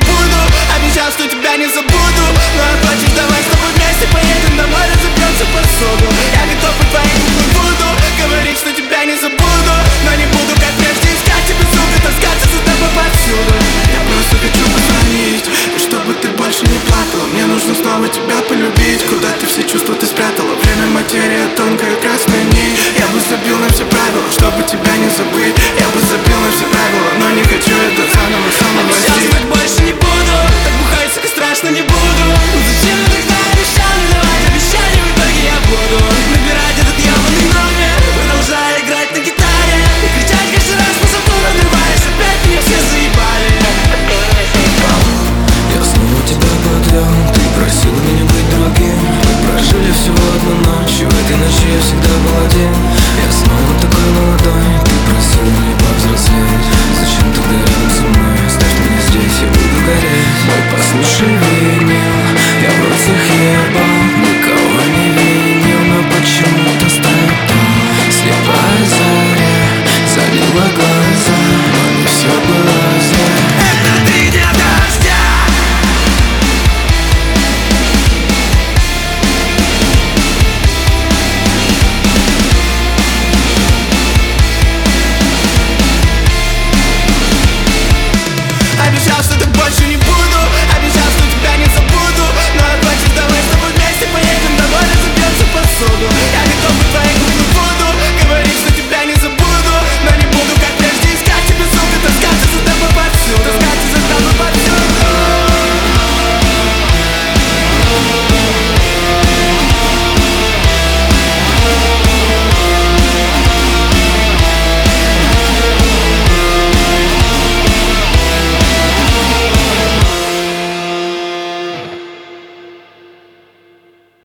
буду. Обещал, что тебя не забуду. Ну а хочешь, давай с тобой вместе поедем домой, разобьемся посуду. Я готов быть твоим куклой буду. Говорить, что тебя не забуду, но не буду, как прежде, искать тебя, сука, таскаться за тобой повсюду. Я просто хочу позвонить.